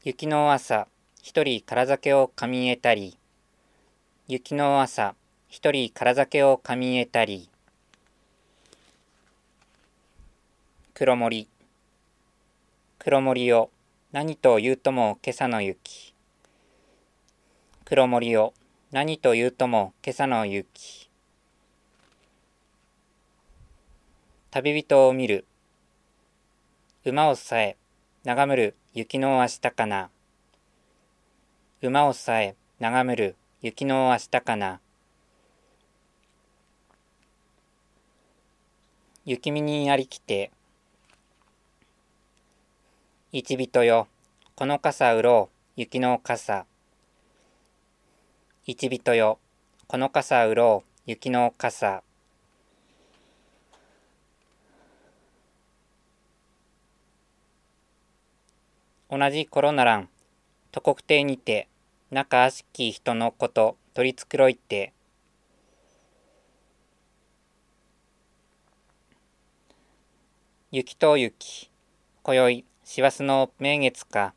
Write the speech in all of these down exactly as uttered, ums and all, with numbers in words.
雪の朝、一人空酒をかみえたり。雪の朝、一人空酒をかみえたり。黒森。黒森よ、何と言うとも今朝の雪。黒森よ、何と言うとも今朝の雪。旅人を見る。馬をさえ、眺める雪の明日かな。馬をさえ、眺める雪の明日かな。雪見にありきて。一人よ、この傘売ろう、雪の傘。一人よ、この傘売ろう、雪の傘。同じ頃ならん、と国邸にて、仲悪しき人のこと取り繕いて。雪と雪、今宵、師走の名月か。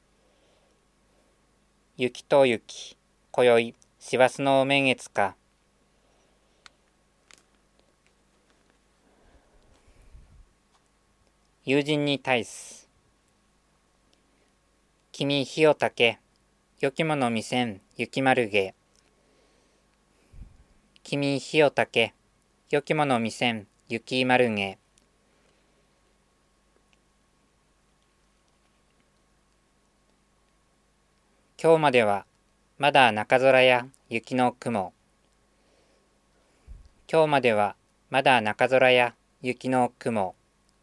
雪と雪、今宵、師走の名月か。友人に対す。君火をたけ、よきもの見せん、雪丸げ。君火をたけ、よきもの見せん、雪丸げ。今日までは、まだ中空や雪の雲。今日までは、まだ中空や雪の雲。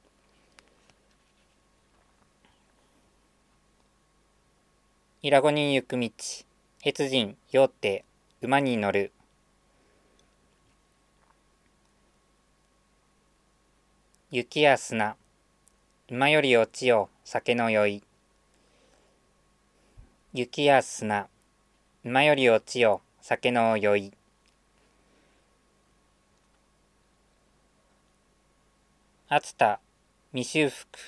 伊良湖に行く道、越人酔って馬に乗る。雪や砂、馬より落ちよ酒の酔い。雪や砂、馬より落ちよ酒の酔い。熱田未修復。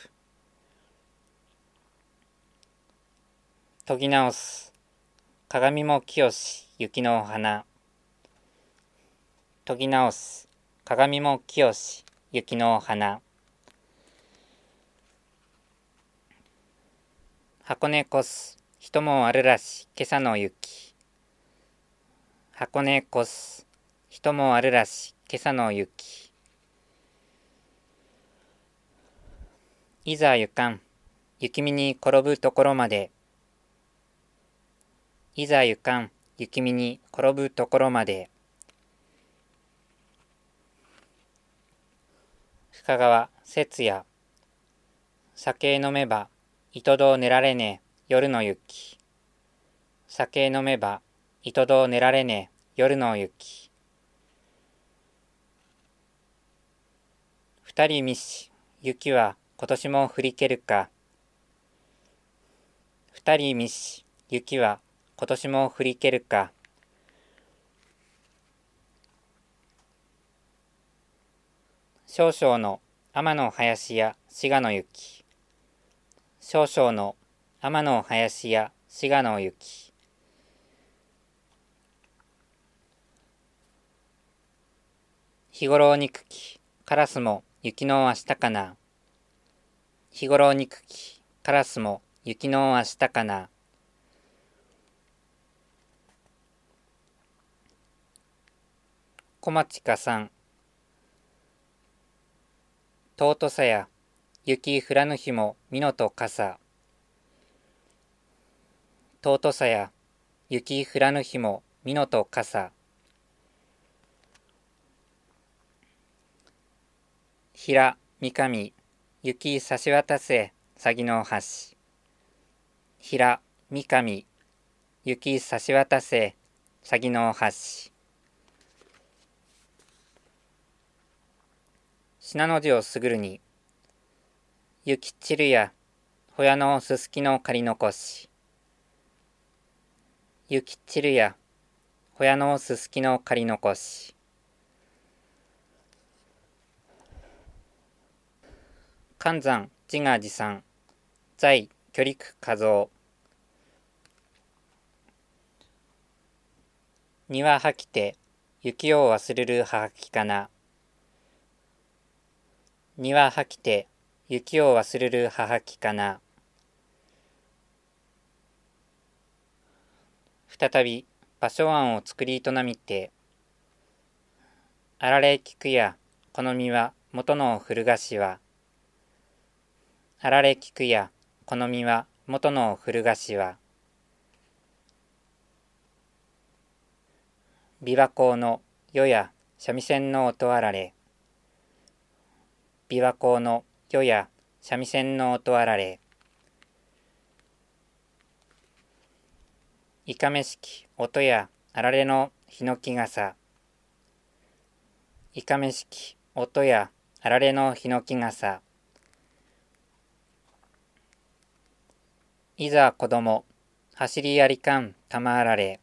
研ぎ直す。鏡も清し雪の花。研ぎ直す。鏡も清し雪の花。箱根越す。人もあるらし今朝の雪。箱根越す。人もあるらし今朝の雪。いざ行かん。雪見に転ぶところまで。いざ行かん。雪見に転ぶところまで。深川節也。酒飲めばいとど寝られねえ夜の雪。酒飲めばいとど寝られねえ夜の雪。二人見し雪は今年も降りけるか。二人見し雪は今年も降りけるか。少々の天の林や滋賀の雪。少々の天の林や滋賀の雪。日頃憎きカラスも雪の明日かな。日頃憎きカラスも雪の明日かな。小町かさん。尊さや雪降らぬ日もみのと傘。尊さや雪降らぬ日もみのと傘。平三上雪差し渡せ鷺の橋。平三上雪差し渡せ鷺の橋。信濃路をすぐるに。雪散るやほやのすすきの借り残し。雪散るやほやのすすきの借り残し。寒山自画自賛在巨陸画像。 庭はきて雪を忘れるはきかな。庭はきて雪を忘れるはきかな。再び場所案を作りとなみて、あられ聞くやこの実は元の古菓子は。あられ聞くやこの実は元の古菓子は。琵琶湖の夜や三味線の音あられ。琵琶湖の夜や三味線の音あられ。いかめしき音やあられのヒノキ傘。いかめしき音やあられのヒノキ傘。いざ子供走りやりかんたまあられ。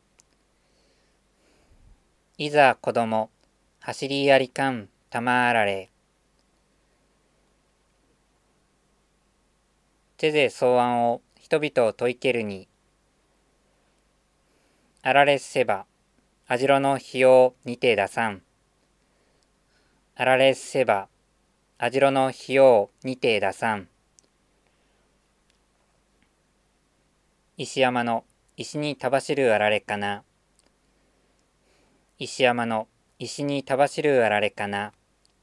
いざ子供走りやりかんたまあられ。手で草案を人々問いけるに。あられせばあじろの費用にて出さん。あられせばあじろの費用にて出さん。石山の石にたばしるあられかな。石山の石にたばしるあられかな。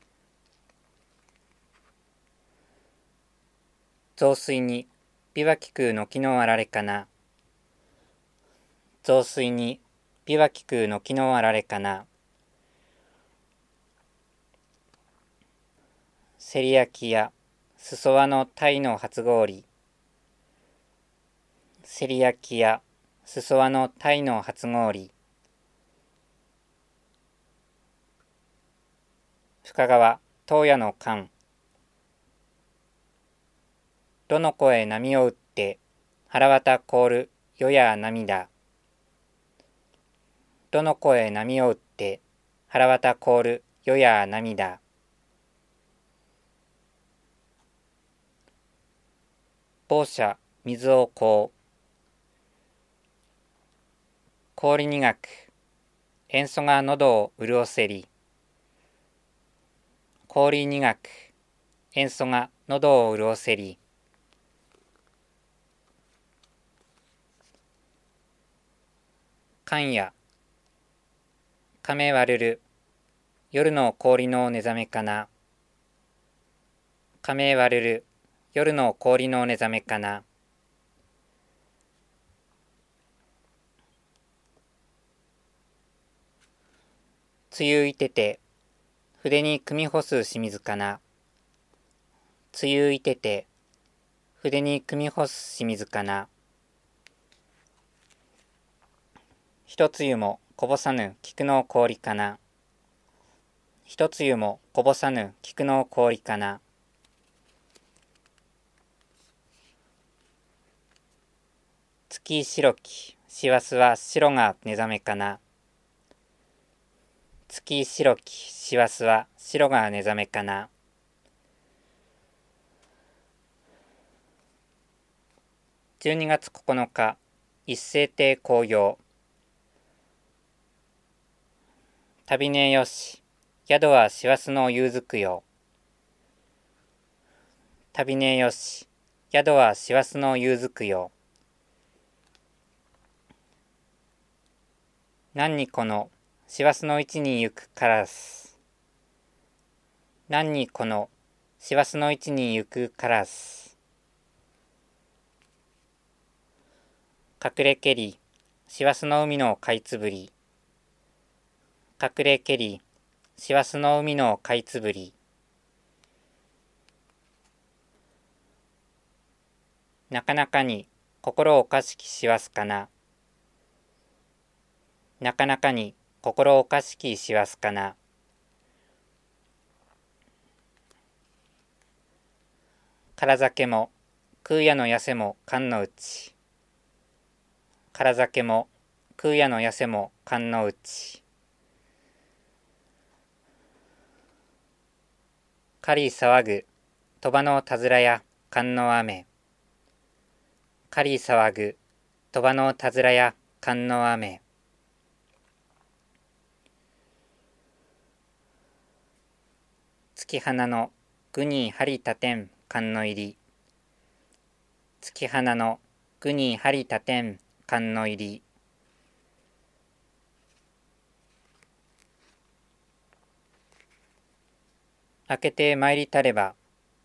雑炊にびわきくのきのあられかな。雑炊にびわきくのきのあられかな。せり焼きやすそわの鯛の初氷。せり焼きやすそわの鯛の初氷。深川東野の間。どの声波を打って腹渡凍る夜や涙。どの声波を打って腹渡凍る夜や涙。某社水をこう。氷苦く塩素が喉を潤せり。氷苦く塩素が喉を潤せり。寒夜亀割るる夜の氷の寝覚めかな。亀割るる夜の氷の寝覚めかな。梅雨いてて筆に組み干す清水かな。梅雨いてて筆に組み干す清水かな。ひとつゆもこぼさぬ菊の氷かな。ひとつゆもこぼさぬ菊の氷かな。月白き師走は白が寝覚めかな。月白き師走は白が寝覚めかな。じゅうにがつここのか一斉亭紅葉。旅ねえよし宿は師走の夕づくよ。旅ねえよし宿は師走の夕づくよ。何にこの師走の市に行くからす。何にこの師走の市に行くからす。隠れけり師走の海のかいつぶり。隠れけり師走の海のかいつぶり。なかなかに心おかしき師走かな。なかなかに心おかしき師走かな。から酒も空やのやせも缶のうち。から酒も空やのやせも缶のうち。かり騒ぐ鳥羽のたずらや寒の雨。かり騒ぐ鳥羽のたずらや寒の雨。 月花の具に針立てん寒の入り。月花の具に針立てん寒の入り。明けて参りたれば、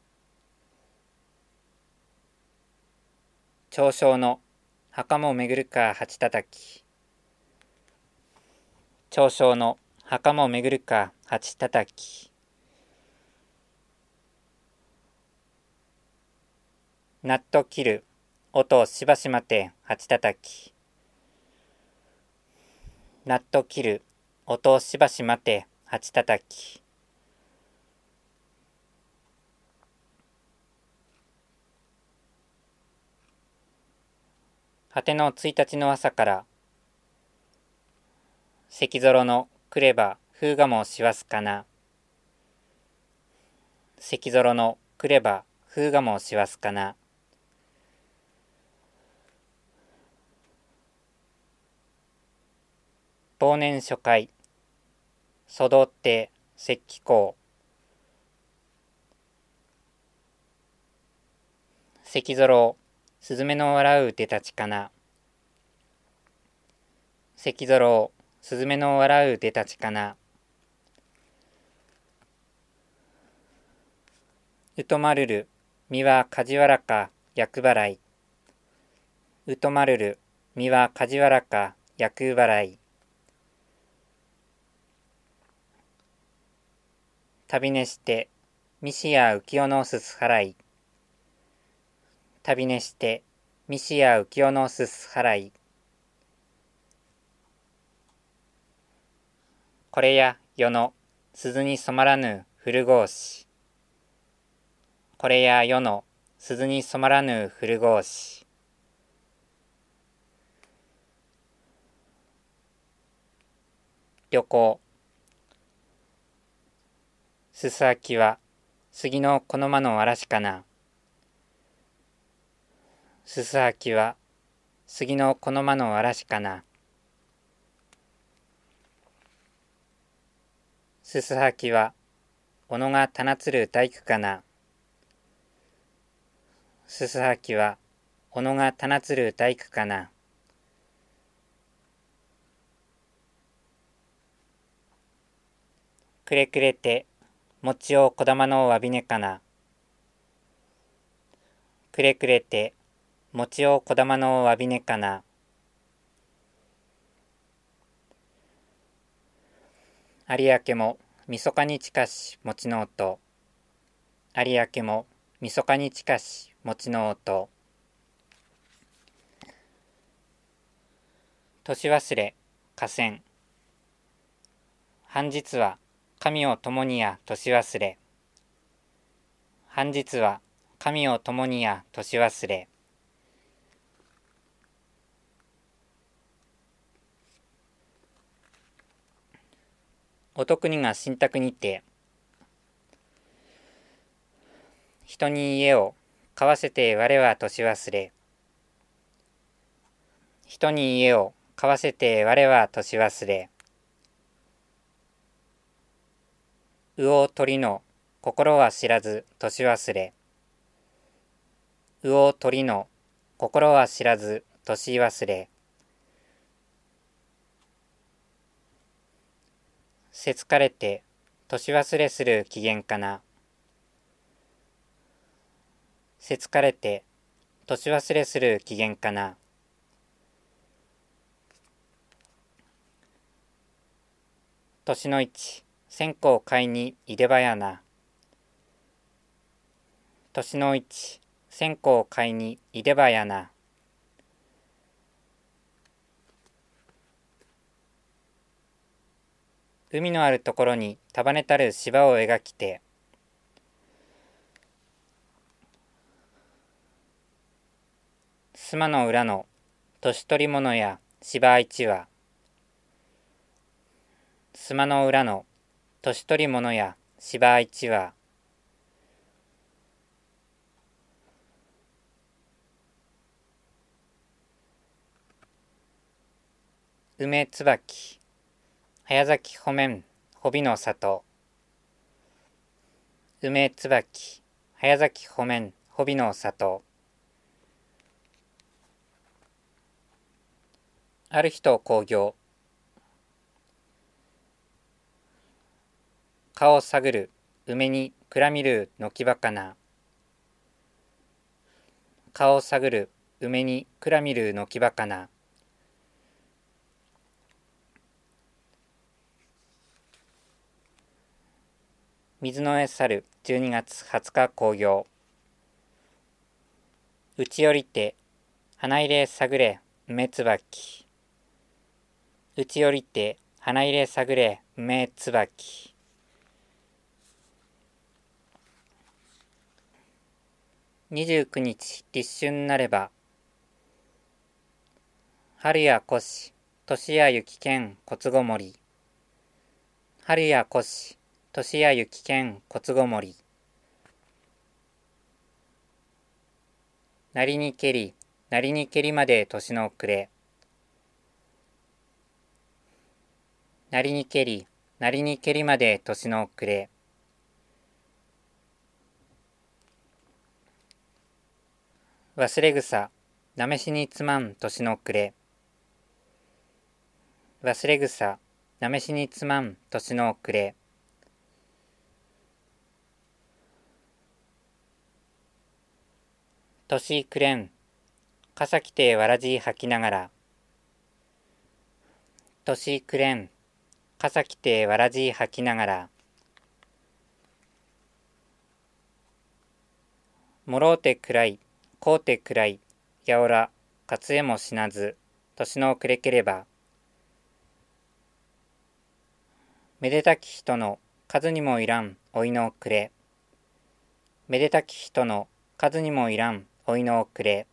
長生の墓も巡るか八たたき。長生の墓も巡るか八たたき。なっと切る音しばし待て八たたき。なっと切る音しばし待て八たたき。果てのついたちの朝から関ぞろの来れば風がもしわすかな。関ぞろの来れば風がもしわすかな。忘年初回そどって石器港。関ぞろすずめの笑う手たちかな。関ぞろすずめの笑う手たちかな。うとまるる身は梶原か厄払い。うとまるる身は梶原か厄払い。旅寝して三市や浮世のすす払い。旅寝して三市や浮世のすす払い。これや世の鈴に染まらぬ古格子。これや世の鈴に染まらぬ古格子。旅行。すすあきは杉のこの間の嵐かな。すすあきは杉のこの間の嵐かな。すすはきは小野が棚つる大工かな。すすはきは小野が棚つる大工かな。くれくれて餅をこだまのわびねかな。くれくれて餅をこだまのわびねかな。有明もみそかに近し餅の音。有明もみそかに近し餅の音。年忘れ河川。半日は神を共にや年忘れ。半日は神を共にや年忘れ。お得にが信託にて、人に家を買わせて我は年忘れ。人に家を買わせて我は年忘れ。魚鳥の心は知らず年忘れ。魚鳥の心は知らず年忘れ。せつかれて年忘れする機嫌かな。せつかれて年忘れする機嫌かな。年の市線香買いにいでばやな。年の市線香買いにいでばやな。海のあるところに束ねたる芝を描きて、須磨の裏の年取り物や芝一羽。須磨の裏の年取り物や芝一羽。梅椿早咲きほめんほびの里。 梅椿、早咲き穂面、穂の里。ある人興行。顔探る、梅に蔵見るのきばかな。顔探る、梅に蔵見るのきばかな。水の絵去る、じゅうにがつはつか興行。うちよりて、花入れ探れ、梅椿。うちよりて、花入れ探れ、梅椿。にじゅうくにち立春なれば、春や越、年や雪剣こつごもり。春や越、年や雪剣こつごもり。なりにけり、なりにけりまで年の暮れ。なりにけり、なりにけりまで年の暮れ。忘れ草、なめしにつまん年の暮れ。忘れ草、なめしにつまん年の暮れ。年暮れん、傘着てわらじ吐きながら。年暮れん、傘着てわらじ吐きながら。もろうて暗い、こうて暗い、やおら、かつえも死なず、年の暮れければ。めでたき人の数にもいらんおいの暮れ。めでたき人の数にもいらんおいの暮れ。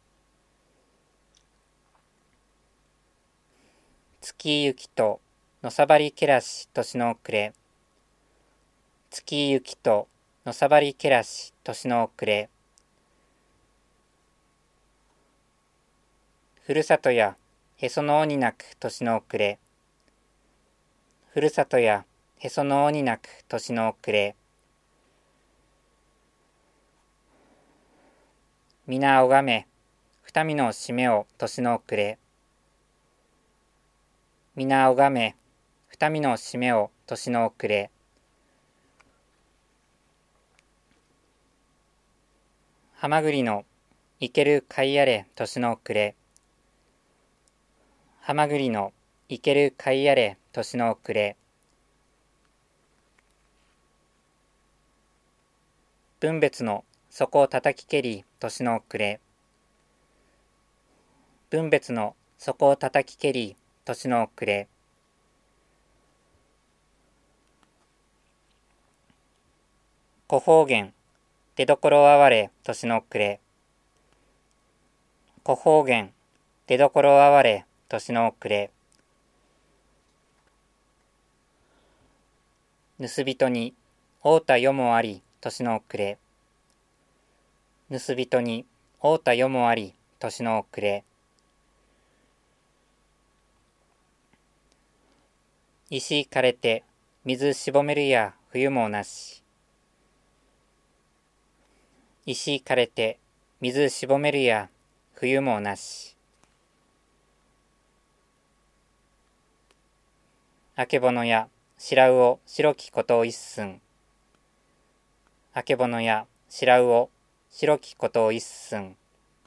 月行きとのさばりけらし年の暮れ。月行きとのさばりけらし年の暮れ。ふるさとやへその緒に泣く年の暮れ。ふるさとやへその緒に泣く年の暮れ。みなおがめ、二見の締めを年の暮れ。みなおがめ、二見の締めを年の暮れ。はまぐりのいけるかいやれ年の暮れ。はまぐりのいけるかいやれ年の暮れ。分別の底を叩き蹴り年の暮れ。分別の底を叩き蹴り年の暮れ。小方言出どころあわれ年の暮れ。小方言出どころあわれ年の暮れ。盗人に会うた世もあり年の暮れ。盗人に会うた世もあり年の暮れ。石枯れて水しぼめるや冬もなし。石枯れて水しぼめるや冬もなし。あけぼのや白魚白きこと一寸。あけぼのや白魚白きこと一寸。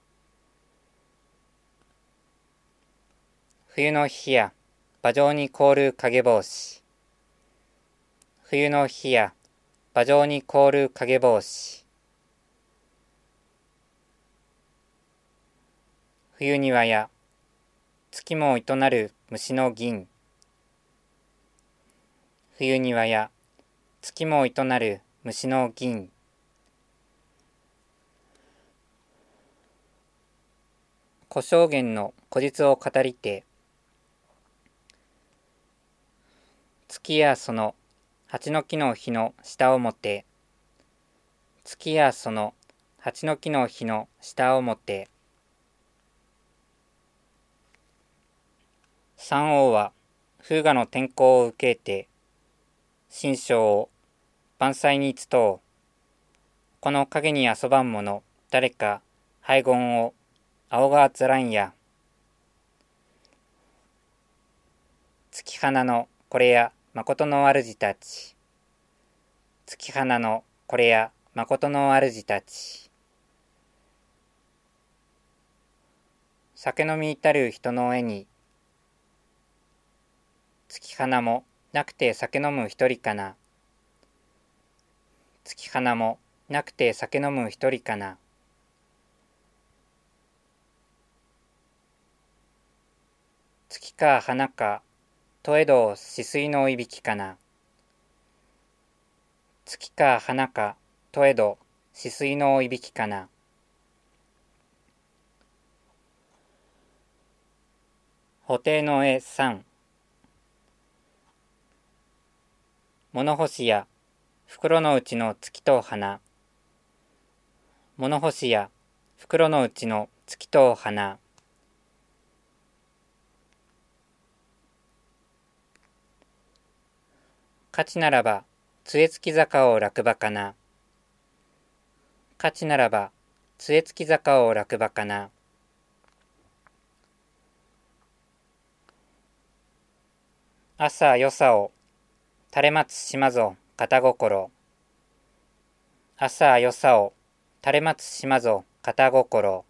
冬の日や馬上に凍る影帽子。冬の日や馬上に凍る影帽子。冬庭や月も糸なる虫の銀。冬庭や月も糸なる虫の銀。小証言の古実を語りて。月やその八の木の日の下をもて。月やその八の木の日の下をもて。三王は風雅の天候を受けて、神将を万歳につとう。 この影に遊ばんもの、誰か、拝言を、青がつらんや。月花のこれや、誠の主たち。月花のこれや、誠の主たち。酒飲み至る人の絵に、月花もなくて酒飲む一人かな。月花もなくて酒飲む一人かな。月か花か、とえど止水のいびきかな。月か花か、とえど止水のいびきかな。布袋の絵さん。物干しや袋のうちの月と花。物干しや袋のうちの月と花。価値ならば杖付き坂を落馬かな。価値ならば杖付き坂を落馬かな。朝よさを垂れ松島ぞ片心。朝よさを垂れ松島ぞ片心。